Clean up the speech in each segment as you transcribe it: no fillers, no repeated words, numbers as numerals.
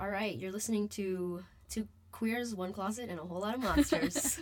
All right, you're listening to Two Queers, One Closet, and a Whole Lot of Monsters.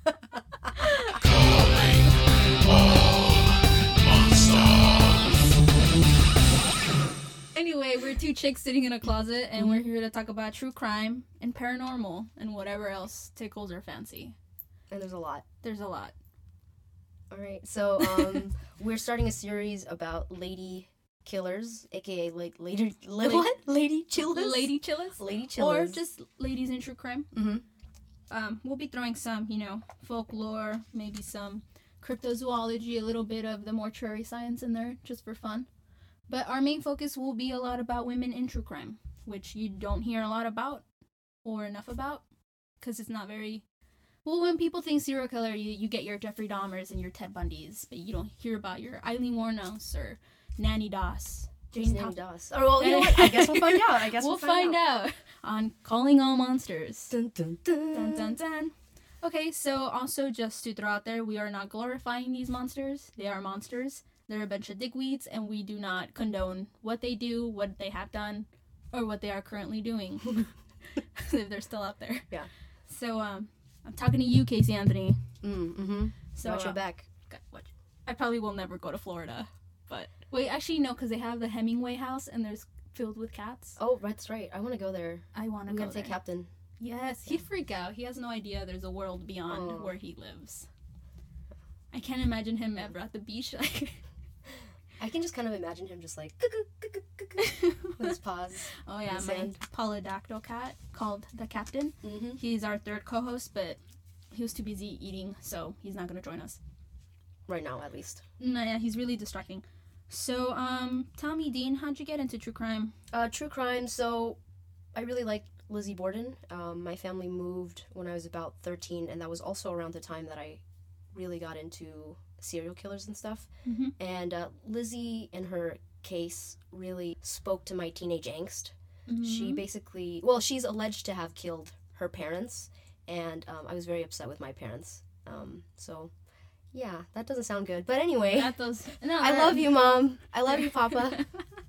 Anyway, we're two chicks sitting in a closet, and we're here to talk about true crime and paranormal and whatever else tickles our fancy. And there's a lot. There's a lot. All right, so we're starting a series about lady killers, aka like lady chillers? Lady chillers? Lady chillers. Or just ladies in true crime. Mm-hmm. We'll be throwing some, folklore, maybe some cryptozoology, a little bit of the mortuary science in there, just for fun. But our main focus will be a lot about women in true crime, which you don't hear a lot about, or enough about, because it's not very... Well, when people think serial killer, you get your Jeffrey Dahmers and your Ted Bundys, but you don't hear about your Eileen Wuornos or Nanny Doss. Nanny Doss. Oh, well, you know what? I guess we'll find out. We'll find out on Calling All Monsters. Dun, dun, dun. Dun, dun, dun. Okay, so also just to throw out there, we are not glorifying these monsters. They are monsters. They're a bunch of dickweeds, and we do not condone what they do, what they have done, or what they are currently doing. If they're still out there. Yeah. So, I'm talking to you, Casey Anthony. Mm-hmm. So, Watch your back. I probably will never go to Florida. But, wait, actually, no, because they have the Hemingway house, and there's filled with cats. Oh, that's right. I want to go there. I want to go We gotta there. take Captain. Yes, he'd freak out. He has no idea there's a world beyond where he lives. I can't imagine him ever at the beach. I can just kind of imagine him just like with his paws. Oh yeah, my polydactyl cat called the Captain. Mm-hmm. He's our third co-host, but he was too busy eating, so he's not going to join us. Right now, at least. No, yeah, he's really distracting. So, tell me, Dean, how'd you get into true crime? True crime, so I really like Lizzie Borden. My family moved when I was about 13, and that was also around the time that I really got into serial killers and stuff. Mm-hmm. And Lizzie and her case really spoke to my teenage angst. Mm-hmm. She basically, she's alleged to have killed her parents, and I was very upset with my parents. So, yeah, that doesn't sound good. But anyway, I love you, Mom. I love you, Papa.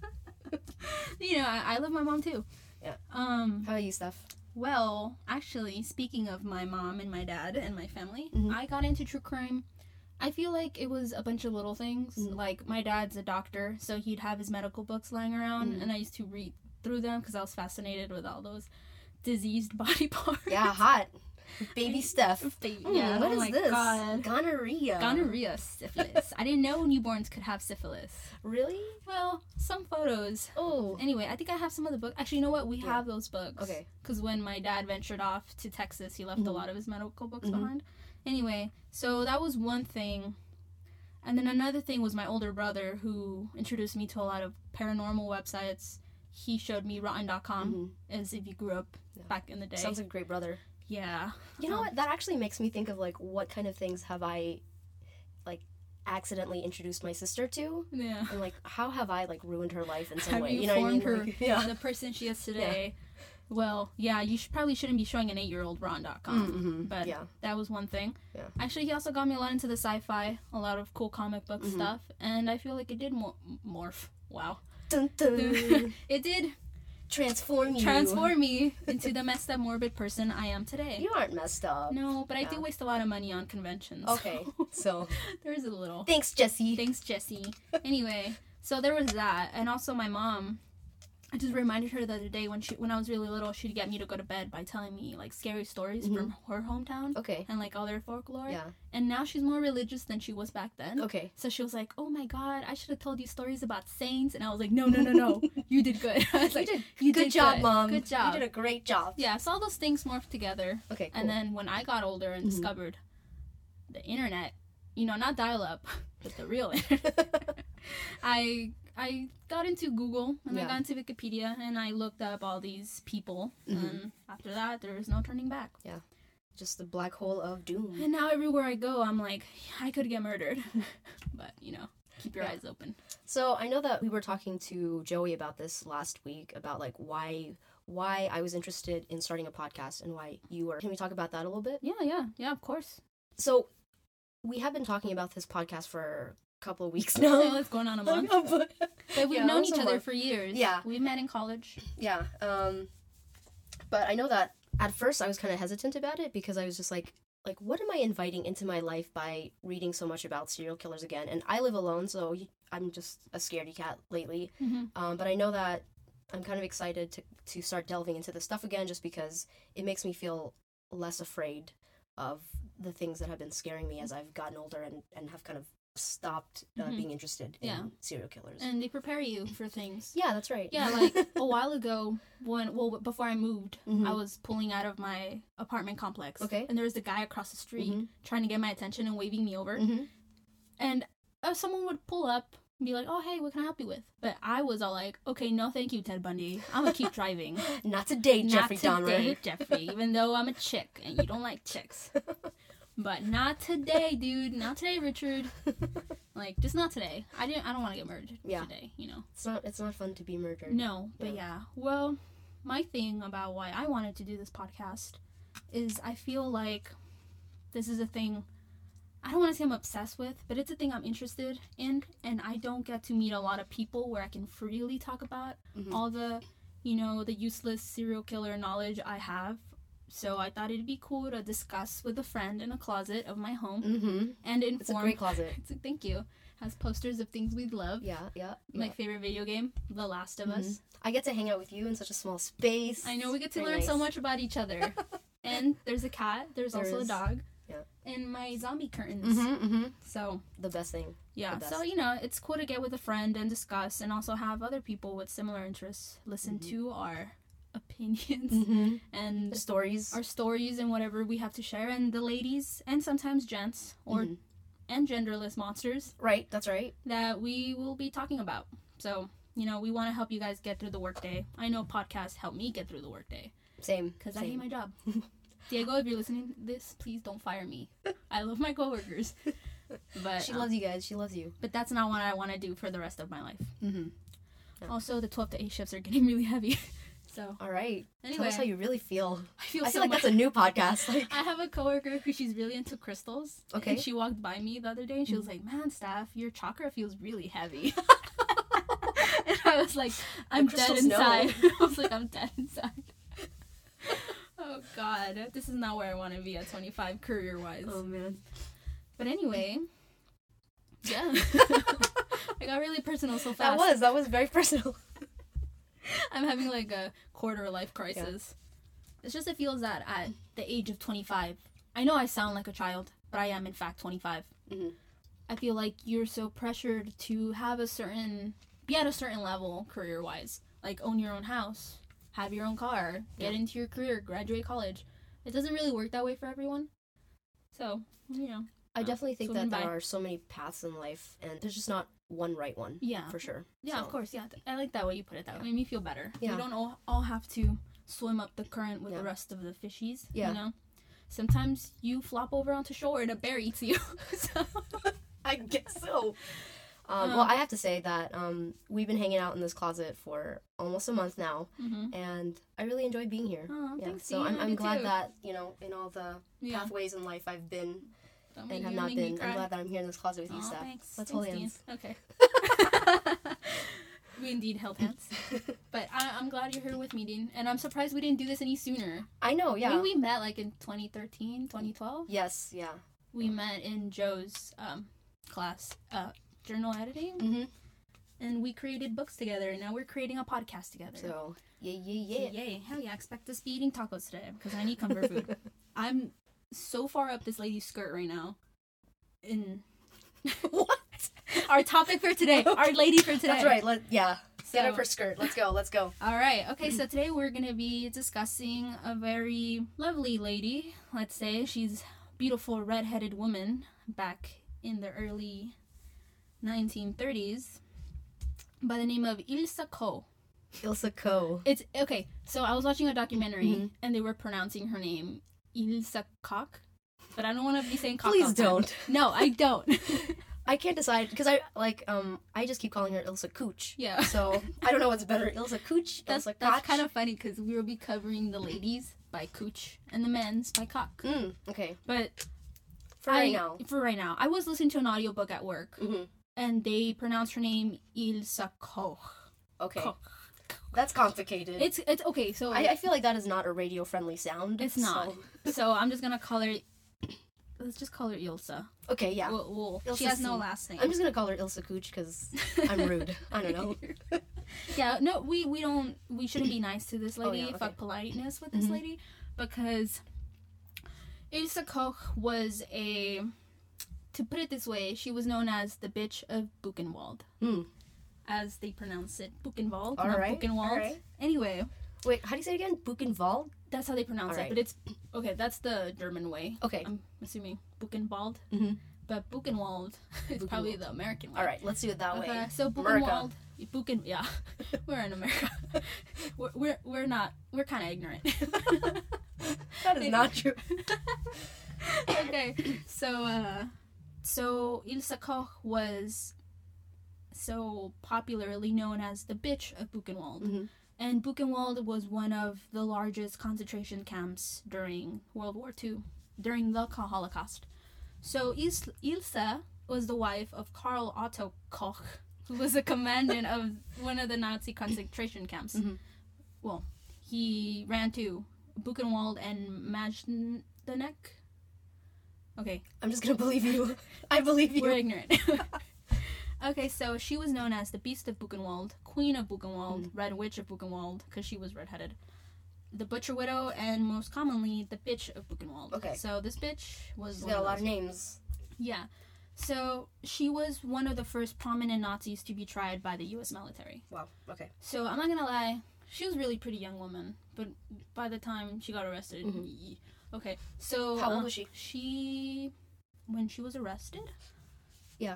I love my mom too. Yeah. How about you, Steph? Well, actually, speaking of my mom and my dad and my family, Mm-hmm. I got into true crime. I feel like it was a bunch of little things. Mm-hmm. Like, my dad's a doctor, so he'd have his medical books lying around, Mm-hmm. and I used to read through them because I was fascinated with all those diseased body parts. Yeah, hot. Baby Steph. Yeah, what oh is my this? God. Gonorrhea. Syphilis. I didn't know newborns could have syphilis. Really? Well, some photos. Oh. Anyway, I think I have some of the books. Actually, you know what? We have those books. Okay. Because when my dad ventured off to Texas, he left a lot of his medical books Mm-hmm. behind. Anyway, so that was one thing. And then another thing was my older brother, who introduced me to a lot of paranormal websites. He showed me Rotten.com, as if you grew up back in the day. Sounds like a great brother. Yeah. You know what? That actually makes me think of, like, what kind of things have I, like, accidentally introduced my sister to? Yeah. And, like, how have I, like, ruined her life in some Have way? you know what I mean? formed Like, her the person she is today? Yeah. Well, yeah, you probably shouldn't be showing an 8-year-old Ron.com. Mm-hmm. But that was one thing. Yeah. Actually, he also got me a lot into the sci-fi, a lot of cool comic book stuff, and I feel like it did morph. Wow. Dun, dun. It did Transform me into the messed up, morbid person I am today. You aren't messed up. No, but I do waste a lot of money on conventions. Okay, so. There's a little. Thanks, Jessie. Thanks, Jessie. Anyway, so there was that, and also my mom. I just reminded her the other day when I was really little, she'd get me to go to bed by telling me like scary stories from her hometown. Okay. And like all their folklore. Yeah. And now she's more religious than she was back then. Okay. So she was like, "Oh my God, I should have told you stories about saints." And I was like, "No, you did good." I was like, "You did good job, good. Mom. Good job. You did a great job." Yeah. So all those things morphed together. Okay. Cool. And then when I got older and discovered the internet, not dial-up, but the real internet, I got into Google, and I got into Wikipedia, and I looked up all these people, and after that, there was no turning back. Yeah. Just the black hole of doom. And now everywhere I go, I'm like, I could get murdered. But, keep your eyes open. So, I know that we were talking to Joey about this last week, about, like, why I was interested in starting a podcast and why you were. Can we talk about that a little bit? Yeah, of course. So, we have been talking about this podcast for couple of weeks now. It's going on a month. But we've known each other for years. Yeah. We met in college. Yeah. But I know that at first I was kind of hesitant about it because I was just like, what am I inviting into my life by reading so much about serial killers again? And I live alone, so I'm just a scaredy cat lately. Mm-hmm. But I know that I'm kind of excited to start delving into this stuff again just because it makes me feel less afraid of the things that have been scaring me as I've gotten older and have kind of stopped being interested in serial killers. And they prepare you for things. Yeah, that's right. Yeah, like a while ago, before I moved, I was pulling out of my apartment complex. Okay. And there was a guy across the street trying to get my attention and waving me over. And someone would pull up and be like, oh, hey, what can I help you with? But I was all like, okay, no thank you, Ted Bundy. I'm going to keep driving. Not today, Jeffrey Dahmer. Not today, Jeffrey, even though I'm a chick and you don't like chicks. But not today, dude. Not today, Richard. Like, just not today. I don't want to get murdered today, you know. It's not fun to be murdered. No, but yeah. Well, my thing about why I wanted to do this podcast is I feel like this is a thing I don't want to say I'm obsessed with, but it's a thing I'm interested in, and I don't get to meet a lot of people where I can freely talk about all the, the useless serial killer knowledge I have. So I thought it'd be cool to discuss with a friend in a closet of my home and inform. It's a great closet. Thank you. Has posters of things we'd love. Yeah. My favorite video game, The Last of Us. I get to hang out with you in such a small space. I know, we get to learn so much about each other. And there's a cat. There's also a dog. Yeah. And my zombie curtains. So the best thing. Yeah. So it's cool to get with a friend and discuss, and also have other people with similar interests listen to our opinions and our stories and whatever we have to share, and the ladies and sometimes gents and genderless monsters. Right. That's right. That we will be talking about. So we want to help you guys get through the workday. I know podcasts help me get through the workday. Same. Because I hate my job. Diego, if you're listening to this, please don't fire me. I love my coworkers. But she loves you guys. She loves you. But that's not what I want to do for the rest of my life. Yeah. Also, the 12 to 8 shifts are getting really heavy. So. All right. Anyway, tell us how you really feel. I feel like that's a new podcast. I have a coworker who she's really into crystals. Okay. And she walked by me the other day and she was like, "Man, Steph, your chakra feels really heavy." And I was like, "I'm dead inside." I was like, "I'm dead inside." Oh God, this is not where I want to be at 25 career-wise. Oh man. But anyway, yeah. I got really personal so fast. That was very personal. I'm having like a quarter life crisis. Yeah. It's just it feels that at the age of 25, I know I sound like a child, but I am in fact 25. I feel like you're so pressured to have be at a certain level career-wise, like own your own house, have your own car, get into your career, graduate college. It doesn't really work that way for everyone. So, I definitely think that there are so many paths in life, and there's just not one right one. Yeah. For sure. Yeah, of course. Yeah. I like that way you put it. That made me feel better. Yeah. We don't all have to swim up the current with the rest of the fishies. Yeah. Sometimes you flop over onto shore and a bear eats you. So. I guess so. Well, I have to say that we've been hanging out in this closet for almost a month now, and I really enjoyed being here. Oh, thanks. So I'm glad that, in all the pathways in life I've been and have not been, I'm glad that I'm here in this closet with you, Steph. Thanks. Let's hold hands. Okay. We indeed held hands. But I'm glad you're here with me, Dean. And I'm surprised we didn't do this any sooner. I know, yeah. We met like in 2013, 2012. Yes, yeah. We met in Joe's class, journal editing. And we created books together, and now we're creating a podcast together. So, yay. Hell yeah, expect us to be eating tacos today, because I need comfort food. I'm so far up this lady's skirt right now. What? Our topic for today. Okay. Our lady for today. That's right. Get up her skirt. Let's go. All right. Okay, so today we're going to be discussing a very lovely lady. Let's say she's a beautiful red-headed woman back in the early 1930s by the name of Ilsa Ko. Ilsa Ko. It's okay. So I was watching a documentary and they were pronouncing her name Ilsa Cock, but I don't want to be saying cock. Please don't. No, I don't. I can't decide because I just keep calling her Ilsa Cooch. Yeah. So I don't know what's better, Ilsa Cooch, Ilsa Coch. That's kind of funny because we will be covering the ladies by Cooch and the men's by Cock. Okay. But for right now, I was listening to an audiobook at work, and they pronounced her name Ilsa Koch. Okay. Koch. That's complicated. It's okay. So I feel like that is not a radio friendly sound. It's not. So I'm just gonna call her. Let's just call her Ilsa. Okay, yeah. She has no last name. I'm just gonna call her Ilsa Cooch because I'm rude. I don't know. Yeah, no, we don't. We shouldn't be nice to this lady. Okay. Fuck politeness with this lady, because Ilse Koch was to put it this way, she was known as the bitch of Buchenwald. As they pronounce it, Buchenwald, not Buchenwald. All right. Anyway. Wait, how do you say it again? Buchenwald? That's how they pronounce it, but it's... Okay, that's the German way. Okay. I'm assuming Buchenwald. But Buchenwald is probably the American way. All right, let's do it that way. So Buchenwald... yeah. We're in America. We're not... We're kind of ignorant. That is not true. Okay, so Ilse Koch was so popularly known as the bitch of Buchenwald. And Buchenwald was one of the largest concentration camps during World War II, during the Holocaust. So Ilse was the wife of Karl Otto Koch, who was a commandant of one of the Nazi concentration camps. Well, he ran to Buchenwald and Majdanek. Okay. I'm just gonna believe you. I believe you. We're ignorant. Okay, so she was known as the Beast of Buchenwald, Queen of Buchenwald, Red Witch of Buchenwald, because she was redheaded, the Butcher Widow, and most commonly, the Bitch of Buchenwald. Okay. So this bitch was... She's got a lot of names. Yeah. So she was one of the first prominent Nazis to be tried by the U.S. military. Wow, okay. So I'm not gonna lie, she was a really pretty young woman, but by the time she got arrested... Okay, so... How old was she? When she was arrested? Yeah.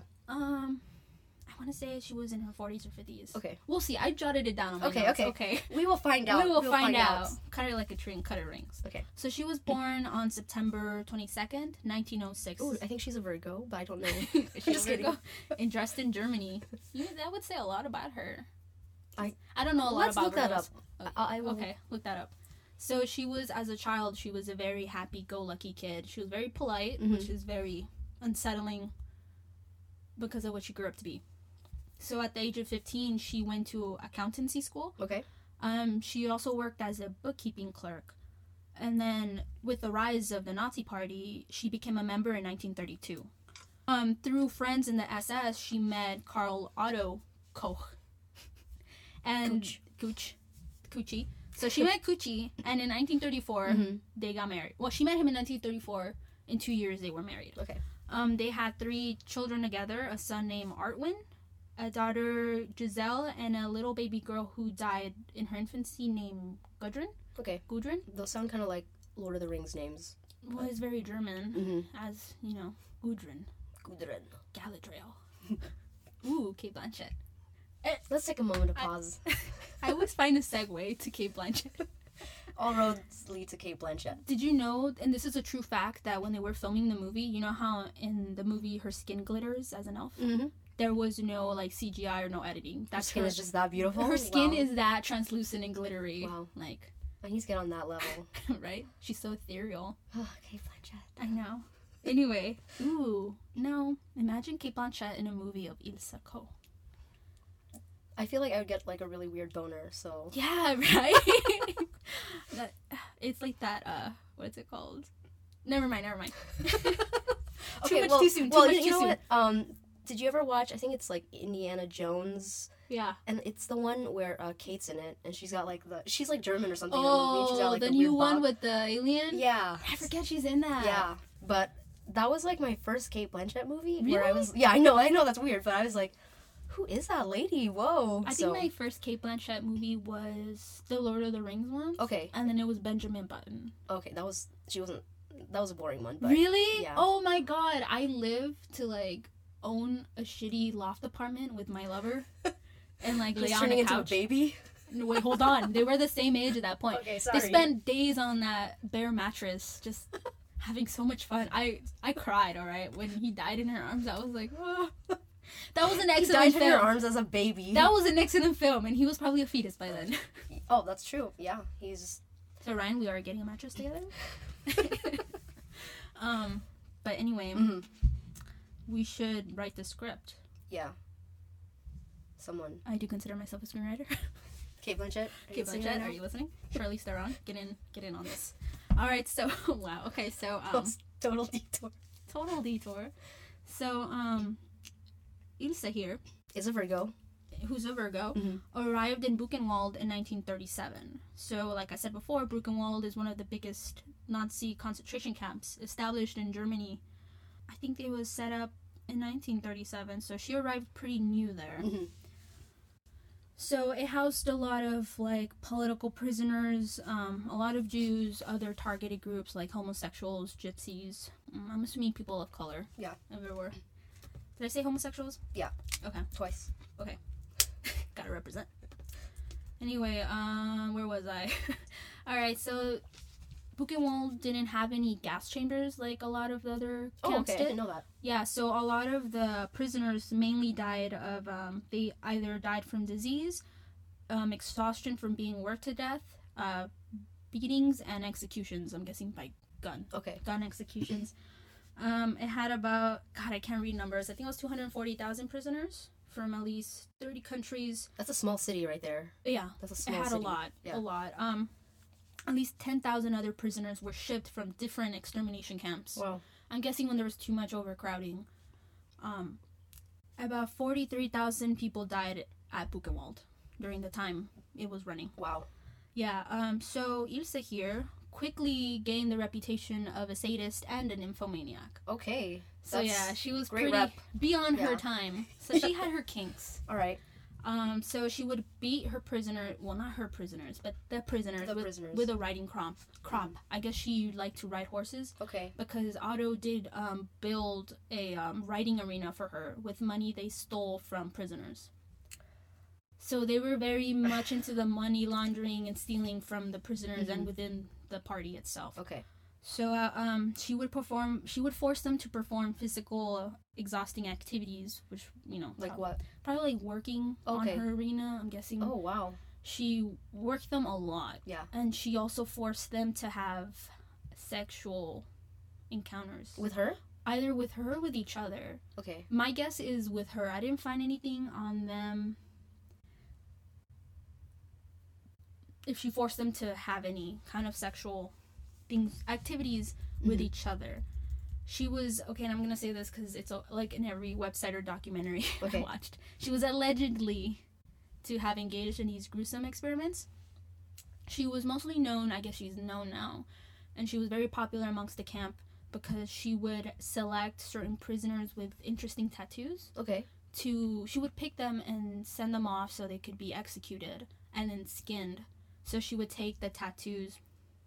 I want to say she was in her 40s or 50s. Okay. We'll see. I jotted it down on my notes. Okay. We will find out. We will find out. Cut her like a tree and cut her rings. Okay. So she was born on September 22nd, 1906. Ooh, I think she's a Virgo, but I don't know. She's a Virgo. In Dresden, Germany. That would say a lot about her. I don't know a lot about Let's look that up. Okay, look that up. So she was, as a child, she was a very happy-go-lucky kid. She was very polite, which is very unsettling because of what she grew up to be. So at the age of 15, she went to accountancy school. Okay. She also worked as a bookkeeping clerk. And then with the rise of the Nazi Party, she became a member in 1932. Through friends in the SS, she met Karl Otto Koch. And Coochie. So she met Coochie, and in 1934, they got married. Well, she met him in 1934. In 2 years, they were married. Okay. They had 3 children together, a son named Artwin, a daughter Giselle, and a little baby girl who died in her infancy named Gudrun. Okay. Gudrun. Those sound kind of like Lord of the Rings names. Well, it's very German, as, you know, Gudrun. Galadriel. Ooh, Cate Blanchett. Let's take a moment to pause. I always find a segue to Cate Blanchett. All roads lead to Cate Blanchett. Did you know, and this is a true fact, that when they were filming the movie, you know how in the movie her skin glitters as an elf? There was no, like, CGI or no editing. Her skin is just that beautiful? Her skin is that translucent and glittery. Wow. Like... I need to get on that level. Right? She's so ethereal. Oh, Cate Blanchett. I know. Anyway. Ooh. No. Imagine Cate Blanchett in a movie of Ilse Koch. I feel like I would get, like, a really weird boner, so... Yeah, right? It's like that, what's it called? Never mind. Okay, too soon. You know what? Did you ever watch, I think it's, like, Indiana Jones? Yeah. And it's the one where Kate's in it, and she's got, like, she's, like, German or something in the movie. And she's got, like, the new one with the alien? Yeah. I forget she's in that. Yeah, but that was, like, my first Cate Blanchett movie. Really? Where I was... Yeah, I know that's weird, but I was like... Who is that lady? Whoa. I think my first Cate Blanchett movie was the Lord of the Rings one. Okay. And then it was Benjamin Button. Okay, that was a boring one. But really? Yeah. Oh my god, I live to, like, own a shitty loft apartment with my lover. And, like, lay on a couch. Turning into a baby? No, wait, hold on. They were the same age at that point. Okay, sorry. They spent days on that bare mattress, just having so much fun. I cried, alright? When he died in her arms, I was like, oh. That was an excellent film. He died in her arms as a baby. That was an excellent film, and he was probably a fetus by then. Oh, that's true. Yeah, he's... So, Ryan, we are getting a mattress together? But anyway, we should write the script. Yeah. Someone. I do consider myself a screenwriter. Kate Blanchett. Kate Blanchett, are you listening? Charlize Theron, get in on this. All right, so wow. Okay, so total detour. Total detour. So Ilse here is a Virgo. Who's a Virgo, arrived in Buchenwald in 1937. So, like I said before, Buchenwald is one of the biggest Nazi concentration camps established in Germany. I think it was set up in 1937, so she arrived pretty new there. So it housed a lot of like political prisoners, a lot of Jews, other targeted groups like homosexuals, gypsies. I'm assuming people of color. Yeah. Everywhere. Did I say homosexuals? Yeah. Okay. Twice. Okay. Gotta represent. Anyway, where was I? Alright, so Buchenwald didn't have any gas chambers like a lot of the other camps did. I didn't know that. Yeah, so a lot of the prisoners mainly died of, they either died from disease, exhaustion from being worked to death, beatings, and executions, I'm guessing by gun. Okay. Gun executions. It had about, God, I can't read numbers. I think it was 240,000 prisoners from at least 30 countries. That's a small city right there. Yeah. That's a small city. It had a lot. Yeah. A lot. At least 10,000 other prisoners were shipped from different extermination camps. Wow. I'm guessing when there was too much overcrowding. About 43,000 people died at Buchenwald during the time it was running. Wow. Yeah, so Ilse here quickly gained the reputation of a sadist and an nymphomaniac. Okay. So yeah, she was pretty rep. Beyond her time. So she had her kinks. All right. So she would beat her prisoner, well, not her prisoners, but the prisoners, with a riding crop. I guess she liked to ride horses. Okay. Because Otto did build a riding arena for her with money they stole from prisoners. So they were very much into the money laundering and stealing from the prisoners and within the party itself. Okay. So she would force them to perform physical exhausting activities, which, you know, like what? Probably like working on her arena, I'm guessing. Oh, wow. She worked them a lot. Yeah. And she also forced them to have sexual encounters. With her? Either with her or with each other. Okay. My guess is with her. I didn't find anything on them. If she forced them to have any kind of sexual activities with each other. She was, okay, and I'm going to say this because it's like in every website or documentary I watched. She was allegedly to have engaged in these gruesome experiments. She was mostly known, I guess she's known now, and she was very popular amongst the camp because she would select certain prisoners with interesting tattoos. Okay. She would pick them and send them off so they could be executed and then skinned. So she would take the tattoos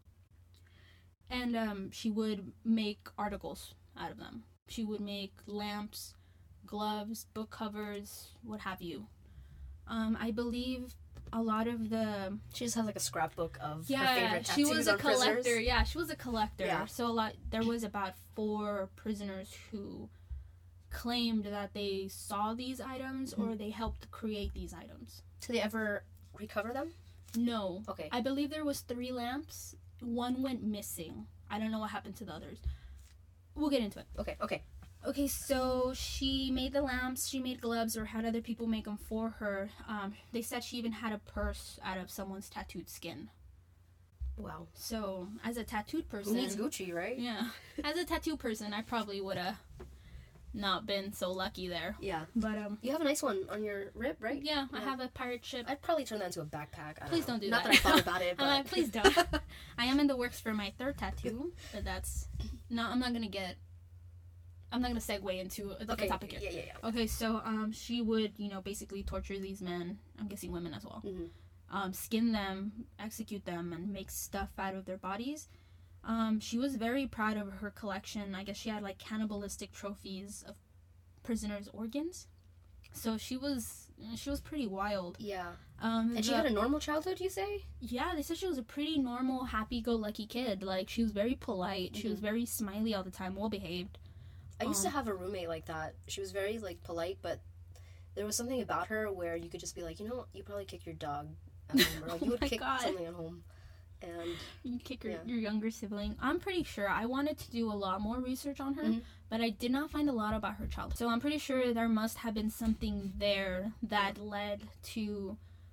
and she would make articles out of them. She would make lamps, gloves, book covers, what have you. I believe a lot of the... She just has like a scrapbook of her favorite tattoos. She was a collector. Prisoners. Yeah, she was a collector. Yeah. So there was about 4 prisoners who claimed that they saw these items or they helped create these items. Did they ever recover them? No. Okay. I believe there was 3 lamps. 1 went missing. I don't know what happened to the others. We'll get into it. Okay, so she made the lamps, she made gloves, or had other people make them for her. They said she even had a purse out of someone's tattooed skin. Wow. So, as a tattooed person... Who needs Gucci, right? Yeah. As a tattoo person, I probably would have not been so lucky there. Yeah. But, you have a nice one on your rib, right? Yeah, I have a pirate ship. I'd probably turn that into a backpack. Please don't do that. Not that I thought about it, but... please don't. I am in the works for my 3rd tattoo, but that's... I'm not going to segue into a different topic here. Yeah. Okay, so she would, basically torture these men. I'm guessing women as well. Skin them, execute them, and make stuff out of their bodies. She was very proud of her collection. I guess she had, cannibalistic trophies of prisoners' organs. So she was pretty wild. Yeah. And she had a normal childhood, you say? Yeah, they said she was a pretty normal, happy-go-lucky kid. She was very polite. She was very smiley all the time, well-behaved. I used to have a roommate like that. She was very, polite, but there was something about her where you could just be like, you probably kick your dog at home. Or, you would kick something at home. And you kick your younger sibling. I'm pretty sure I wanted to do a lot more research on her, but I did not find a lot about her childhood. So I'm pretty sure there must have been something there that led to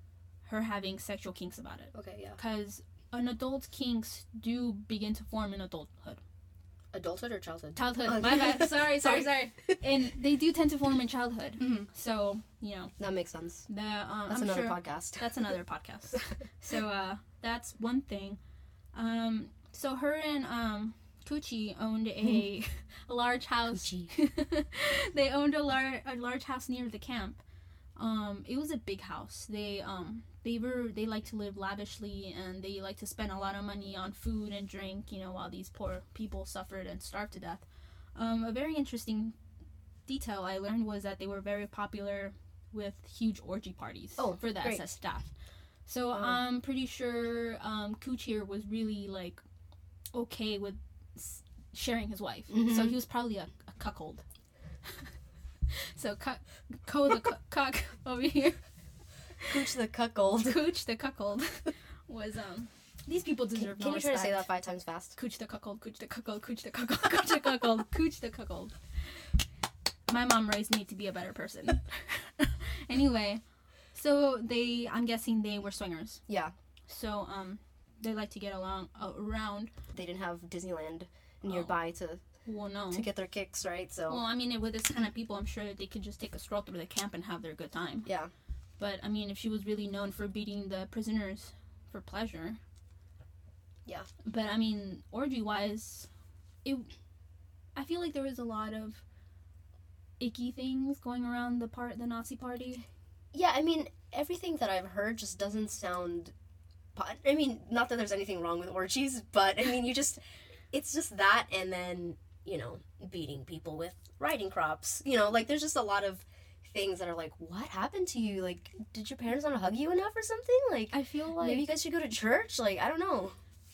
her having sexual kinks about it. Okay, yeah. Because an adult's kinks do begin to form in adulthood. Adulthood or childhood? Childhood. Oh. My bad. Sorry. And they do tend to form in childhood. Mm-hmm. So, that makes sense. That's another podcast. That's another podcast. So, that's one thing. So her and Coochie owned a large house. They owned a large house near the camp. It was a big house. They like to live lavishly, and they like to spend a lot of money on food and drink, while these poor people suffered and starved to death. A very interesting detail I learned was that they were very popular with huge orgy parties for the SS staff. So I'm pretty sure Coochie was really like okay with sharing his wife. Mm-hmm. So he was probably a cuckold. So the cuck over here. Cooch the cuckold. Cooch the cuckold was these people deserve no respect. Can you try to say that 5 times fast? Cooch the cuckold, cooch the cuckold, cooch the cuckold, cooch the cuckold, cooch the cuckold. My mom raised me to be a better person. Anyway, so I'm guessing they were swingers. Yeah. So they like to get around. They didn't have Disneyland nearby to get their kicks, right? So well, I mean, with this kind of people, I'm sure that they could just take a stroll through the camp and have their good time. Yeah. But I mean, if she was really known for beating the prisoners for pleasure. Yeah. But I mean, orgy-wise, I feel like there was a lot of icky things going around the Nazi party. Yeah, I mean, everything that I've heard just doesn't sound. I mean, not that there's anything wrong with orgies, but I mean, it's just that, and then beating people with riding crops. Like there's just a lot of things that are like, what happened to you? Like, did your parents not hug you enough or something? Like, I feel like maybe you guys should go to church. Like, I don't know.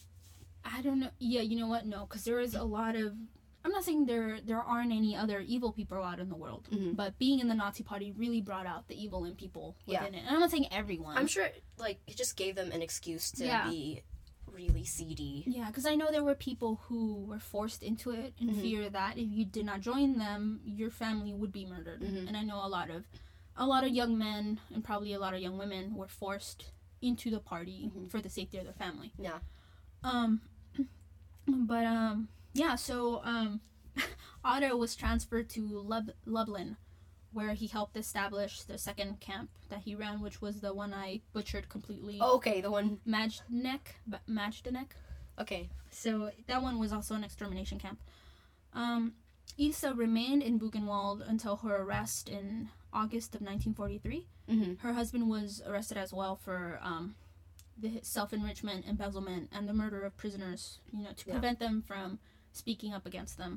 Yeah, you know what? No, because there is a lot of. I'm not saying there aren't any other evil people out in the world, but being in the Nazi party really brought out the evil in people within it. And I'm not saying everyone. I'm sure, like, it just gave them an excuse to be really seedy. Yeah, because I know there were people who were forced into it in fear that if you did not join them, your family would be murdered. And I know a lot of young men and probably a lot of young women were forced into the party for the safety of their family. Yeah. Yeah, so Otto was transferred to Lublin, where he helped establish the second camp that he ran, which was the one I butchered completely. Oh, okay, the one... Majdanek. Okay. So that one was also an extermination camp. Ilse remained in Buchenwald until her arrest in August of 1943. Her husband was arrested as well for the self-enrichment, embezzlement, and the murder of prisoners, to prevent them from speaking up against them.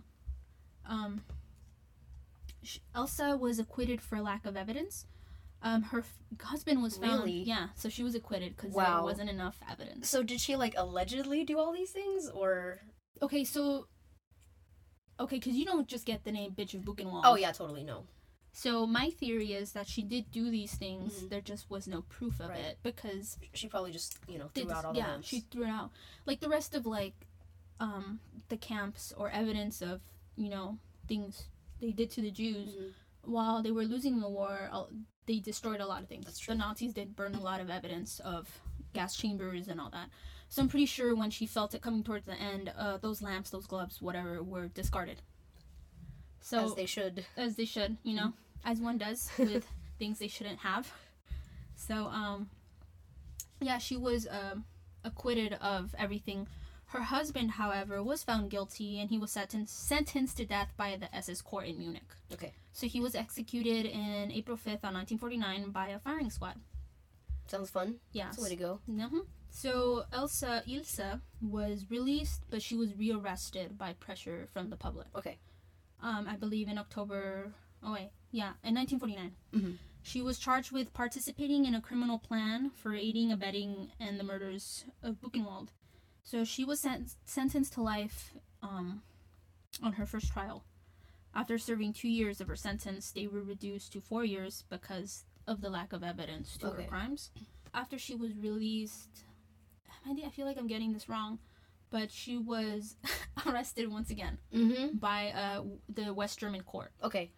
Elsa was acquitted for lack of evidence. Her husband was found. Really? Yeah, so she was acquitted because there wasn't enough evidence. So did she, like, allegedly do all these things, or? Okay, because you don't just get the name Bitch of Buchenwald. Oh, yeah, totally, no. So my theory is that she did do these things. There just was no proof of it because she probably just threw out all the names. She threw it out like the rest of the camps or evidence of things they did to the Jews while they were losing the war. They destroyed a lot of things. That's true. The Nazis did burn a lot of evidence of gas chambers and all that. So I'm pretty sure when she felt it coming towards the end, those lamps, those gloves, whatever, were discarded. So as they should, as one does with things they shouldn't have. So, she was acquitted of everything. Her husband, however, was found guilty, and he was sentenced to death by the SS court in Munich. Okay. So he was executed in April 5th on 1949 by a firing squad. Sounds fun. Yeah. That's the way to go. Mm-hmm. So Ilse was released, but she was rearrested by pressure from the public. Okay. I believe in October... in 1949. She was charged with participating in a criminal plan for aiding, abetting, and the murders of Buchenwald. So she was sentenced to life on her first trial. After serving 2 years of her sentence, they were reduced to 4 years because of the lack of evidence to her crimes. After she was released, I feel like I'm getting this wrong, but she was arrested once again by the West German court. Okay.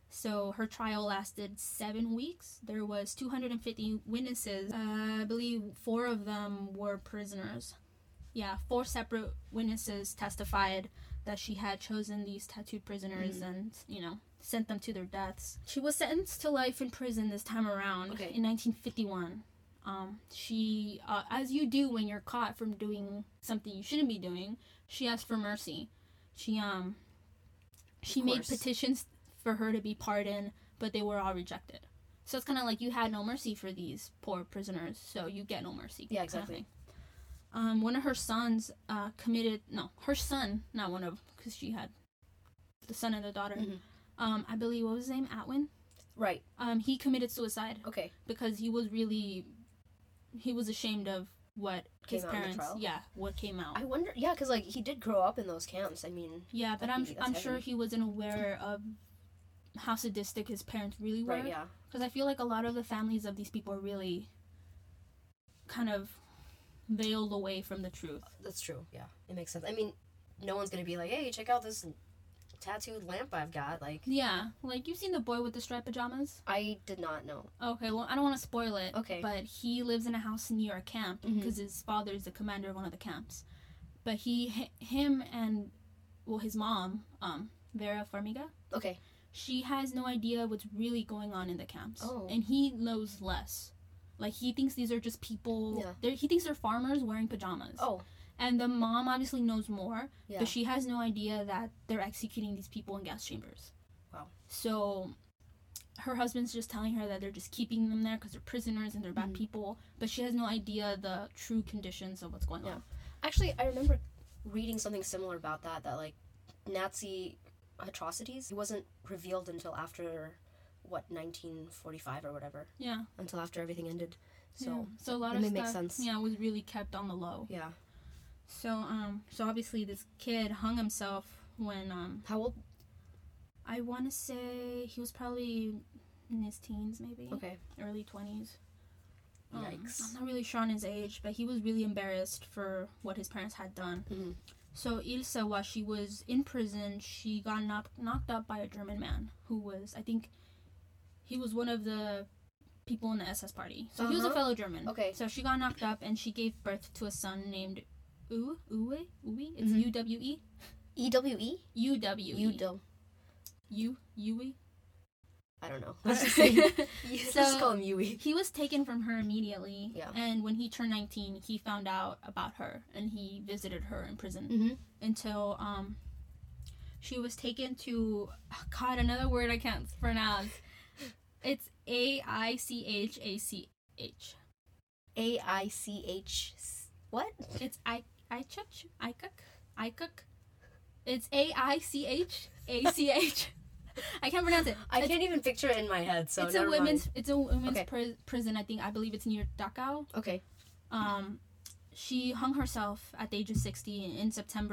So her trial lasted 7 weeks. There was 250 witnesses. I believe 4 of them were prisoners. Yeah, 4 separate witnesses testified that she had chosen these tattooed prisoners and, sent them to their deaths. She was sentenced to life in prison this time around in 1951. She, as you do when you're caught from doing something you shouldn't be doing, she asked for mercy. She made petitions for her to be pardoned, but they were all rejected. So it's kind of like you had no mercy for these poor prisoners, so you get no mercy. Yeah, exactly. One of her sons her son, not one of, because she had the son and the daughter. I believe, what was his name? Atwin? Right. He committed suicide. Okay. Because he was ashamed of what his parents, what came out. I wonder, because he did grow up in those camps. I mean, yeah, but I'm sure he wasn't aware of how sadistic his parents really were. Right. Yeah. Because I feel like a lot of the families of these people are really kind of veiled away from the truth. That's true. Yeah, it makes sense. I mean, no one's gonna be like, "Hey, check out this tattooed lamp I've got." You've seen the boy with the striped pajamas? I did not know. Okay, well, I don't want to spoil it. Okay. But he lives in a house near a camp because his father is the commander of one of the camps. But him and his mom, Vera Farmiga. Okay. She has no idea what's really going on in the camps. Oh. And he knows less. He thinks these are just people. Yeah. He thinks they're farmers wearing pajamas. Oh. And the mom obviously knows more, but she has no idea that they're executing these people in gas chambers. Wow. So her husband's just telling her that they're just keeping them there because they're prisoners and they're bad people, but she has no idea the true conditions of what's going on. Actually, I remember reading something similar about that Nazi atrocities, it wasn't revealed until after 1945 or whatever. Yeah. Until after everything ended. So a lot of stuff makes sense. Was really kept on the low. Yeah. So obviously this kid hung himself when how old? I want to say he was probably in his teens, maybe. Okay. Early 20s. Yikes. I'm not really sure on his age, but he was really embarrassed for what his parents had done. Mm-hmm. So Ilse, while she was in prison, she got knocked up by a German man who was, I think, he was one of the people in the SS party. So he was a fellow German. Okay. So she got knocked up and she gave birth to a son named Uwe. It's U-W-E? E-W-E? U-W-E. Uwe? I don't know. So just call him Yui. He was taken from her immediately. Yeah. And when he turned 19, he found out about her and he visited her in prison until she was taken to another word I can't pronounce. It's A-I-C-H-A-C-H. A-I-C-H. What? It's Ikuk. It's A-I-C-H-A-C-H. I can't pronounce it. I can't even picture it in my head, so it's a women's prison. I believe it's near Dachau. Okay. She hung herself at the age of 60 in September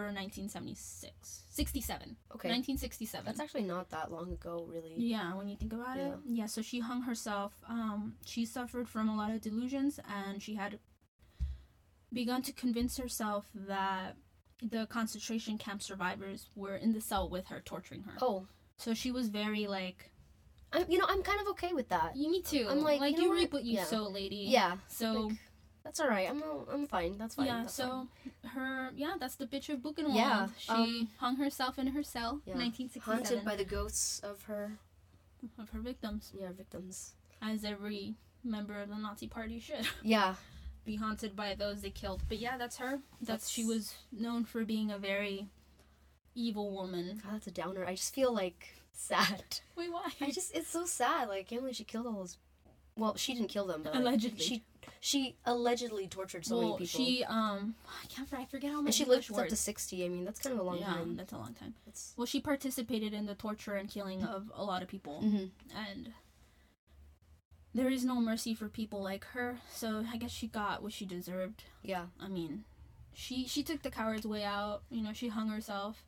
1967. Okay. 1967. That's actually not that long ago, really. Yeah, when you think about it. Yeah, so she hung herself. She suffered from a lot of delusions, and she had begun to convince herself that the concentration camp survivors were in the cell with her, torturing her. Oh. So she was very, I'm kind of okay with that. Me too. I'm you reap what you sow, lady. Yeah. So... that's all right. I'm fine. That's fine. Yeah, that's so fine. That's the bitch of Buchenwald. Yeah. She hung herself in her cell, 1967. Haunted by the ghosts of her victims. Yeah, victims. As every member of the Nazi party should. Yeah. Be haunted by those they killed. But yeah, that's her. She was known for being a very evil woman. God, that's a downer. I just feel sad. Wait, why? It's so sad. I can't believe she killed all those. Well, she didn't kill them, but allegedly. She allegedly tortured so many people. She I forget how much. And she lived up to 60. I mean, that's kind of a long time. Yeah, that's a long time. Well, she participated in the torture and killing of a lot of people, and there is no mercy for people like her. So I guess she got what she deserved. Yeah. I mean, she took the coward's way out. She hung herself.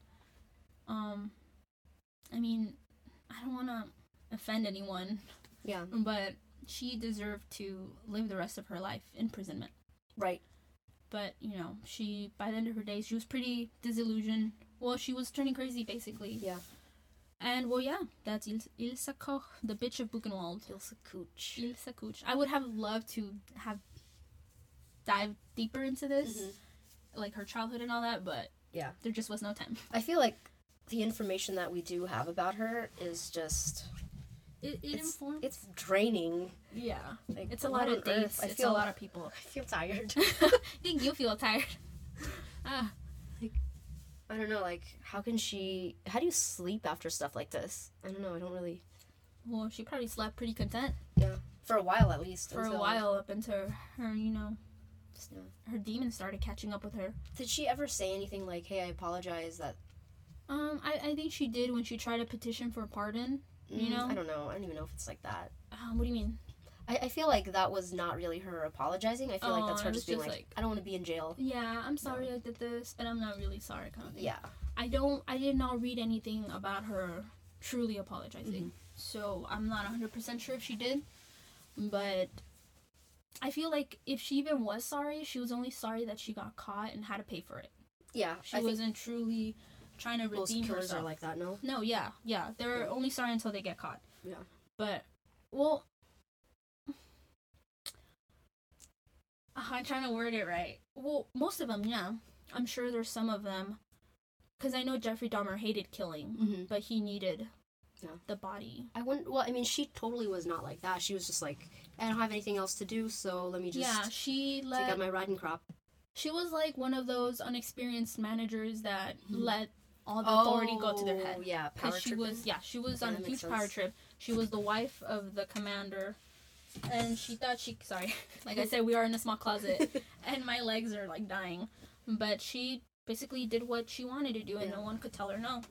I mean, I don't want to offend anyone. Yeah. But she deserved to live the rest of her life in imprisonment. Right. But, by the end of her days, she was pretty disillusioned. Well, she was turning crazy, basically. Yeah. And, well, yeah, that's Ilsa Koch, the bitch of Buchenwald. Ilse Cooch. Ilse Cooch. I would have loved to have dived deeper into this, like her childhood and all that, but yeah, there just was no time. I feel like the information that we do have about her is just... It's draining. Yeah. Like, it's a lot of dates. It's a lot of people. I feel tired. I think you feel tired. I don't know, like, how do you sleep after stuff like this? I don't know, I don't really... Well, she probably slept pretty content. Yeah, for a while at least. For a while, up until her, her demons started catching up with her. Did she ever say anything like, hey, I apologize that... I think she did when she tried to petition for pardon, you know? I don't know, I don't even know if it's like that. What do you mean? I feel like that was not really her apologizing. I feel like that's her just being like, I don't want to be in jail. Yeah, I'm sorry I did this, but I'm not really sorry kind of thing. Yeah. I did not read anything about her truly apologizing. So I'm not 100% sure if she did. But I feel like if she even was sorry, she was only sorry that she got caught and had to pay for it. Yeah. She wasn't truly trying to redeem herself. Most killers are like that, no? No, yeah. They're only sorry until they get caught. Yeah. But, well... I'm trying to word it right. Well, most of them, yeah. I'm sure there's some of them. Because I know Jeffrey Dahmer hated killing, but he needed the body. She totally was not like that. She was just like, I don't have anything else to do, so let me just take out my riding crop. She was like one of those unexperienced managers that let all the authority go to their head. Yeah, power trip. She was on a huge power trip. She was the wife of the commander. And she thought like I said, we are in a small closet, and my legs are, like, dying. But she basically did what she wanted to do, and no one could tell her no.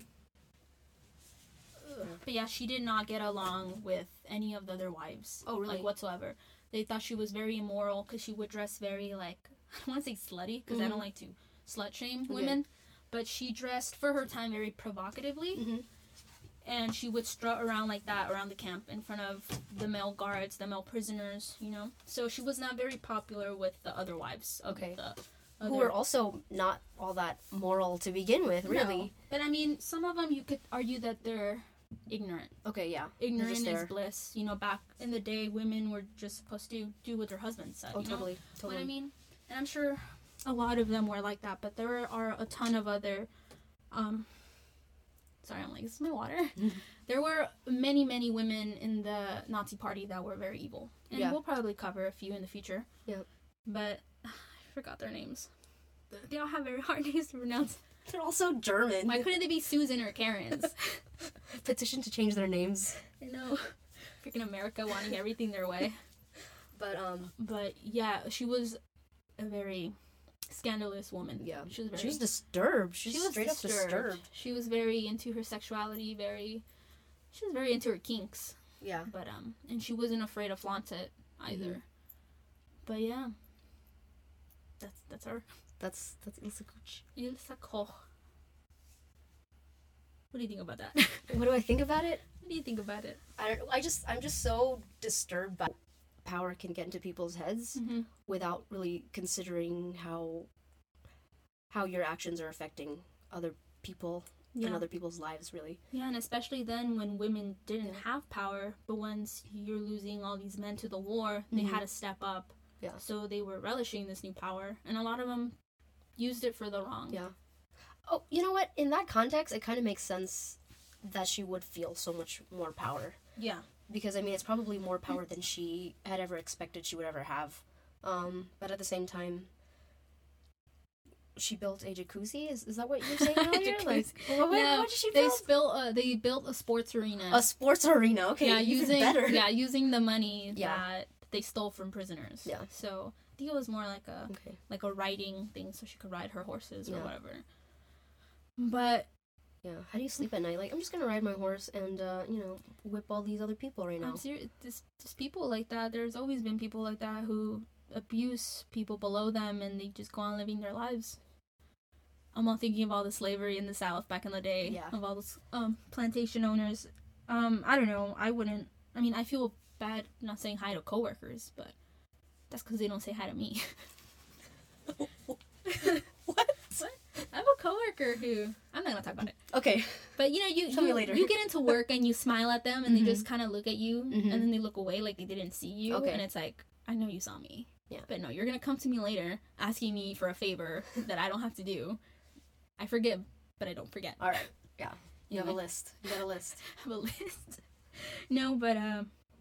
But yeah, she did not get along with any of the other wives. Oh, really? Like, whatsoever. They thought she was very immoral, because she would dress very, like, I don't want to say slutty, because I don't like to slut-shame women. But she dressed, for her time, very provocatively. And she would strut around like that around the camp in front of the male guards, the male prisoners, you know. So she was not very popular with the other wives. Who were also not all that moral to begin with, really. No. But I mean, some of them you could argue that they're ignorant. Okay, yeah. Ignorant is bliss. You know, back in the day, women were just supposed to do what their husbands said. Oh, totally. But I mean, and I'm sure a lot of them were like that, but there are a ton of other... Sorry, I'm like, this is my water. There were many, many women in the Nazi party that were very evil. And we'll probably cover a few in the future. Yeah. But I forgot their names. They all have very hard names to pronounce. They're all so German. Why couldn't they be Susan or Karen's? Petition to change their names. I know. Freaking America wanting everything their way. But yeah, she was a very... scandalous woman. Yeah. She was disturbed. She was straight up disturbed. She was very into her sexuality, she was very into her kinks. Yeah. But and she wasn't afraid to flaunt it either. But yeah. That's her. That's Ilse Cooch. Ilse Koch. What do you think about that? What do I think about it? What do you think about it? I'm just so disturbed by power can get into people's heads without really considering how your actions are affecting other people and other people's lives, really. Yeah, and especially then when women didn't have power, but once you're losing all these men to the war, they had to step up. Yeah. So they were relishing this new power, and a lot of them used it for the wrong. Yeah. Oh, you know what? In that context, it kind of makes sense that she would feel so much more power. Yeah. Because, I mean, it's probably more power than she had ever expected she would ever have. But at the same time, she built a jacuzzi? Is that what you're saying earlier? Like, what did she build? They built a sports arena. A sports arena, okay. Yeah, using the money that they stole from prisoners. Yeah. So I think it was more like a riding thing, so she could ride her horses or whatever. But... yeah, how do you sleep at night? Like, I'm just gonna ride my horse and, whip all these other people right now. I'm serious. There's people like that. There's always been people like that who abuse people below them and they just go on living their lives. I'm all thinking of all the slavery in the South back in the day. Yeah. Of all those plantation owners. I don't know. I feel bad not saying hi to coworkers, but that's because they don't say hi to me. What? I have a coworker coworker who I'm not gonna talk about it. Okay. But you know, you get into work and you smile at them and they just kind of look at you and then they look away like they didn't see you. Okay. And it's like, I know you saw me. Yeah. But no, you're gonna come to me later asking me for a favor that I don't have to do. I forgive, but I don't forget. All right. Yeah. You have a list. You got a list. I have a list. No, but that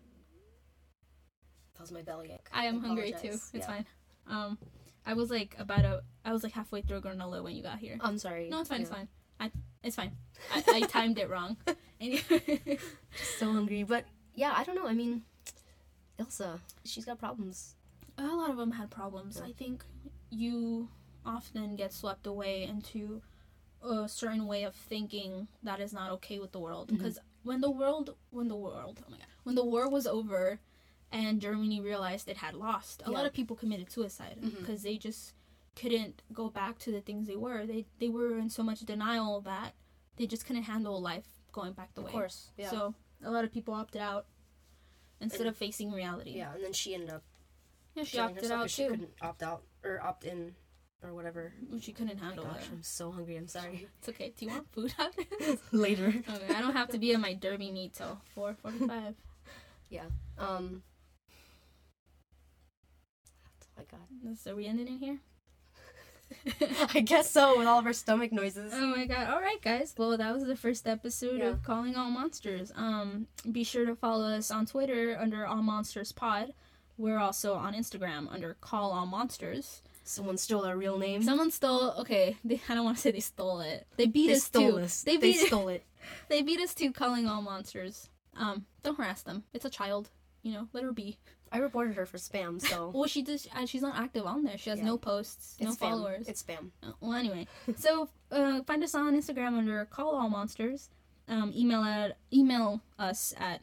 was my belly ache. I am hungry too. It's fine. I was like halfway through granola when you got here. I'm sorry. No, it's fine. It's fine. It's fine. I timed it wrong. Anyway. So hungry, but yeah, I don't know. I mean, Ilsa, she's got problems. A lot of them had problems. Yeah. I think you often get swept away into a certain way of thinking that is not okay with the world. Because when the war was over and Germany realized it had lost, a lot of people committed suicide because they just couldn't go back to the things they were. They were in so much denial that they just couldn't handle life going back the way. Of course, yeah. So a lot of people opted out instead of facing reality. Yeah, and then she ended up. Yeah, she opted out too. She couldn't opt out or opt in or whatever. She couldn't handle it. I'm so hungry. I'm sorry. It's okay. Do you want food after this? Later. Okay, I don't have to be at my derby meet till 4:45. Yeah. Oh my God. So we ended in here? I guess so, with all of our stomach noises. Oh my God. All right, guys. Well, that was the first episode of Calling All Monsters. Be sure to follow us on Twitter under All Monsters Pod. We're also on Instagram under Call All Monsters. Someone stole our real name. Okay, I don't want to say they stole it. They beat us too. They stole it. They beat us to Calling All Monsters. Don't harass them. It's a child. You know, let her be. I reported her for spam, so... Well, she's not active on there. She has no posts, no followers. It's spam. Well, anyway. So, find us on Instagram under Call All Monsters. Email us at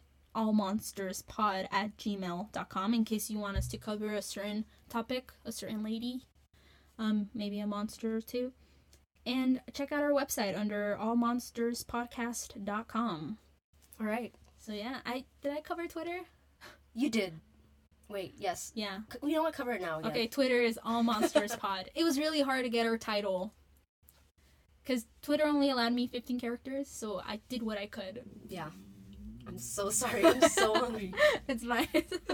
allmonsterspod@gmail.com in case you want us to cover a certain topic, a certain lady, maybe a monster or two. And check out our website under allmonsterspodcast.com. All right. So, yeah. Did I cover Twitter? You did. Wait, yes. Yeah. We don't want to cover it now again. Okay, Twitter is All Monsters Pod. It was really hard to get our title. Because Twitter only allowed me 15 characters, so I did what I could. Yeah. I'm so sorry. I'm so hungry. It's fine.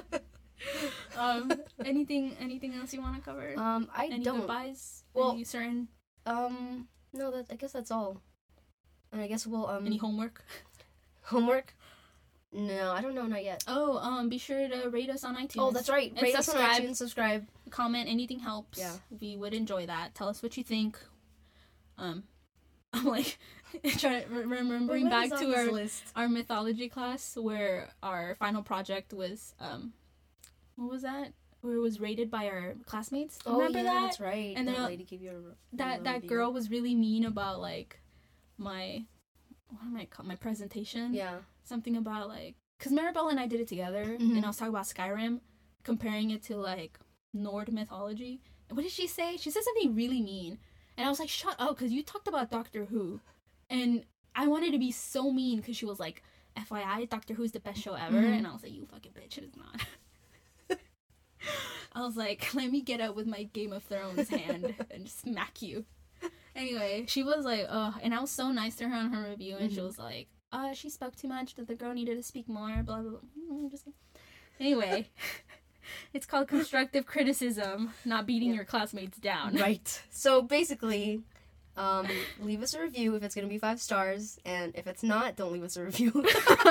Anything else you want to cover? Any don't. Goodbyes? Well, any certain... no, I guess that's all. And I guess we'll, Any homework? Homework? No, I don't know, not yet. Oh, be sure to rate us on iTunes. Oh, that's right. Rate us on iTunes, subscribe. Comment, anything helps. Yeah. We would enjoy that. Tell us what you think. I'm like, remembering back to our mythology class where our final project was, what was that? Where it was rated by our classmates. Remember that? That's right. And that lady gave you a that girl was really mean about, like, my presentation. Yeah. Something about, like... Because Maribel and I did it together, and I was talking about Skyrim, comparing it to, like, Nord mythology. And what did she say? She said something really mean. And I was like, shut up, because you talked about Doctor Who. And I wanted to be so mean, because she was like, FYI, Doctor Who's the best show ever. And I was like, you fucking bitch, it is not. I was like, let me get up with my Game of Thrones hand and smack you. Anyway, she was like, and I was so nice to her on her review, and she was like, she spoke too much, that the girl needed to speak more, blah, blah, blah. Anyway, it's called constructive criticism, not beating your classmates down. Right. So basically, leave us a review if it's going to be 5 stars, and if it's not, don't leave us a review.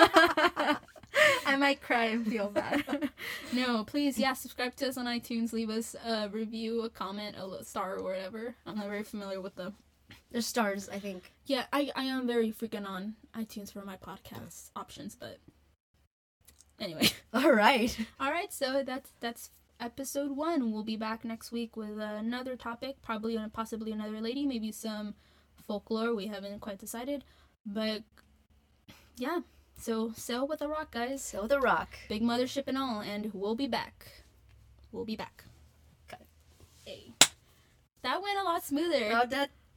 I might cry and feel bad. No, please, subscribe to us on iTunes. Leave us a review, a comment, a star, or whatever. I'm not very familiar with There's stars, I think. Yeah, I am very freaking on iTunes for my podcast options, but anyway. All right, so that's episode 1. We'll be back next week with another topic, possibly another lady, maybe some folklore. We haven't quite decided, but yeah. So, sail with a rock, guys. Sail with a rock. Big mothership and all, and we'll be back. We'll be back. Okay. Hey. That went a lot smoother. Oh, that